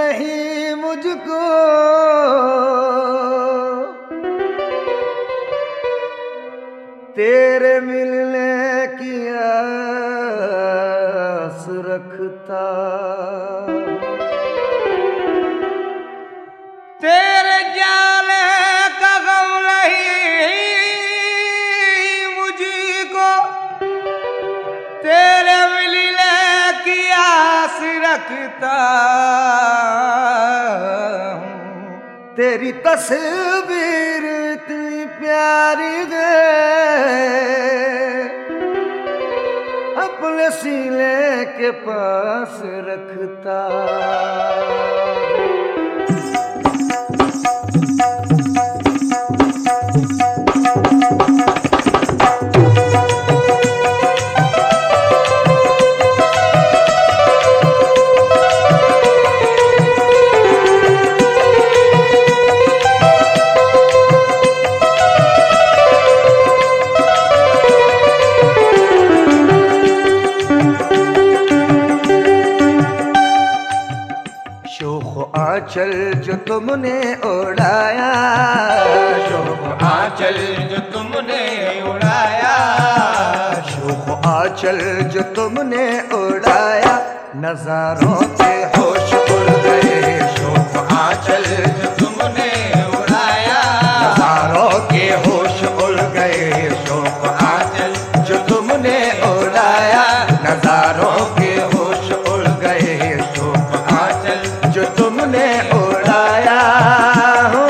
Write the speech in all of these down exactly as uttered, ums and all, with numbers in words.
नहीं मुझको तेरे मिलने की आस रखता, तेरे जाने का गम नहीं मुझको तेरे मिलने की आस रखता हूँ। तेरी तस्वीर इतनी प्यारी है अपने सीने के पास रखता। आंचल जो तुमने उड़ाया, शोख आंचल जो तुमने उड़ाया, शोख आंचल जो तुमने उड़ाया, नजारों के होश उड़ गए। शोख आंचल जो तुमने उड़ाया, नजारों के होश उड़ गए। शोख आंचल जो तुमने उड़ाया, नजारों के होश उड़ गए। शोख आंचल जो तुमने उड़ाया हो।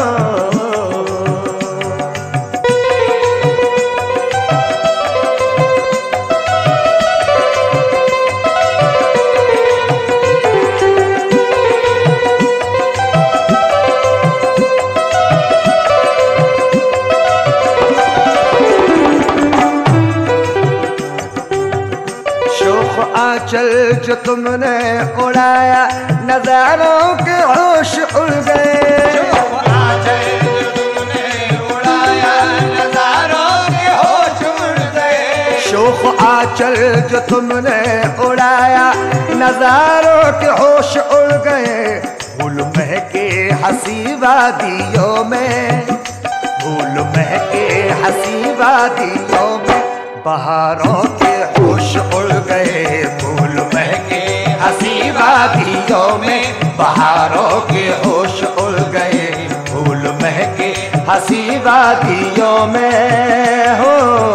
शोख आंचल जो तुमने उड़ाया, नजारों के होश उड़ गए। शोख आंचल जो तुमने उड़ाया, नजारों के होश उड़ गए। शोख आंचल जो तुमने उड़ाया, नजारों के होश उड़ गए। फूल महके हंसी वादियों में, फूल महके हंसी वादियों में, बहारों के होश उड़ गए। फूल महके हंसी वादियों में, बहारों के होश उड़ गए। फूल महके हंसी वादियों में हो।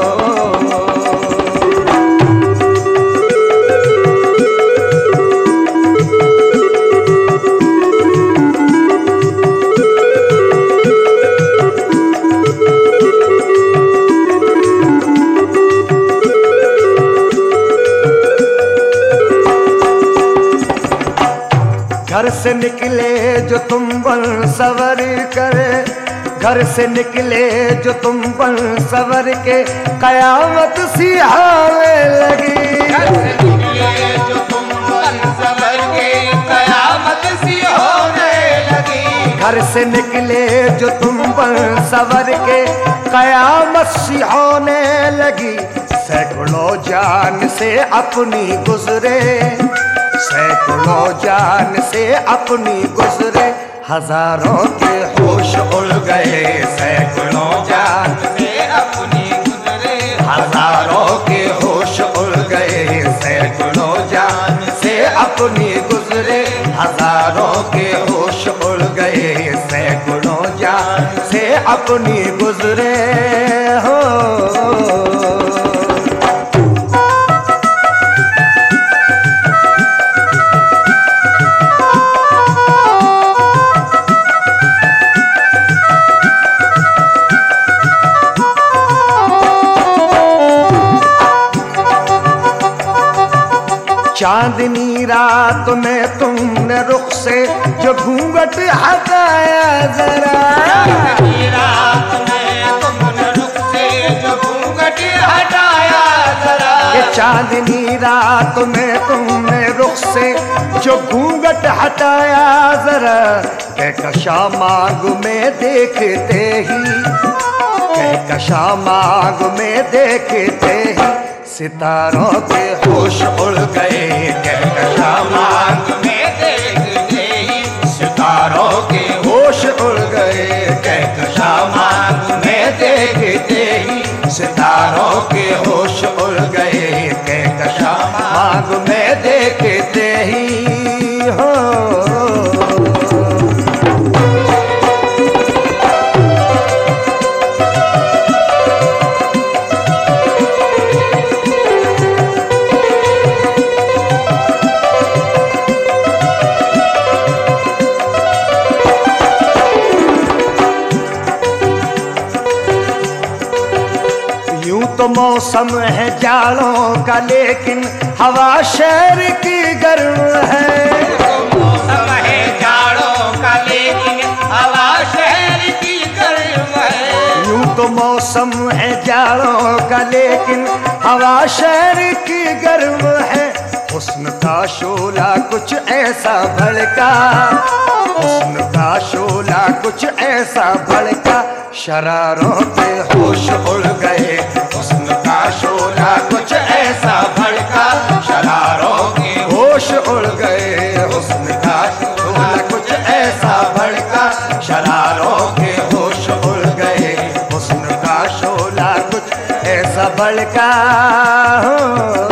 घर से निकले जो तुम बन सवर कर, घर से निकले जो तुम बन सवर के, कयामत सी आने लगी। घर से निकले जो तुम बन सवर के, कयामत सी होने लगी। घर से निकले जो तुम बन सवर के, कयामत सी होने लगी। सैकड़ों जान से अपनी गुजरे, सैकड़ों जान से अपनी गुजरे, हजारों के होश उड़ गए। सैकड़ों जान से अपनी गुजरे, हजारों के होश उड़ गए। सैकड़ों जान से अपनी गुजरे, हजारों के होश उड़ गए। सैकड़ों जान से अपनी गुजरे हो। चांदनी रात में तुमने रुख से जो घूंघट हटाया जरा, चांदनी रात में तुमने रुख से जो घूंघट हटाया जरा। ये चांदनी रात में तुमने रुख से जो घूंघट हटाया जरा। कहकशा मांग में देखते ही, कहकशा मांग में देखते ही, सितारों के होश उड़ गए। कहकशा मांग में देखते ही कहकशा मांग में देखते ही सितारों के होश उड़ गए, कहकशा मांग में देखते ही हो। तो मौसम है जाड़ों का लेकिन हवा शहर की गर्म है। तो मौसम है जाड़ों का लेकिन हवा शहर की गर्म है। यूं तो मौसम है जाड़ों का लेकिन हवा शहर की गर्म है। हुस्न का शोला कुछ ऐसा भड़का, हुस्न का शोला कुछ ऐसा भड़का, शरारों के होश उड़ गए। हुस्न का शोला कुछ ऐसा भड़का, शरारों के होश उड़ गए। हुस्न का शोला कुछ ऐसा भड़का, शरारों के होश उड़ गए। हुस्न का शोला कुछ ऐसा भड़का हो।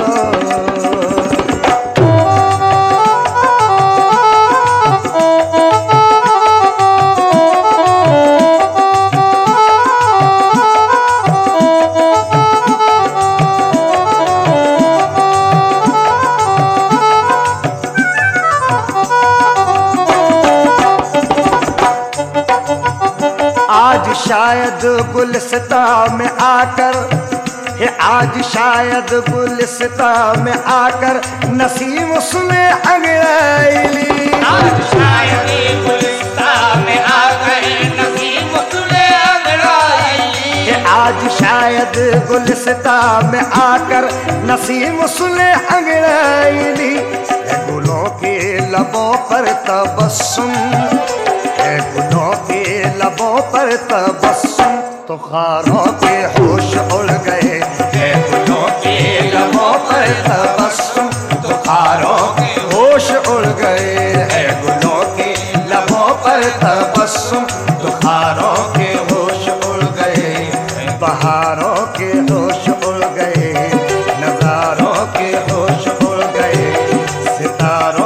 आज शायद गुलसिता में आकर, हे आज शायद गुलसिता में आकर नसीम सुने अंगड़ाई। आज शायद गुलसिता में आकर नसीम सुने अंगड़ाई। हे आज शायद गुलसिता में आकर नसीम सुने अंगड़ाई। गुलों के लबों पर तबस्सुम, है गुलों के लबों पर तबस्सुम, तो खारों के होश उड़ गए। है गुलों के लबों पर तबस्सुम, तो खारों के होश उड़ गए। है गुलों के लबों पर तबस्सुम, तो खारों के होश उड़ गए। बहारों के होश उड़ गए, नजारों के होश उड़ गए, सितारों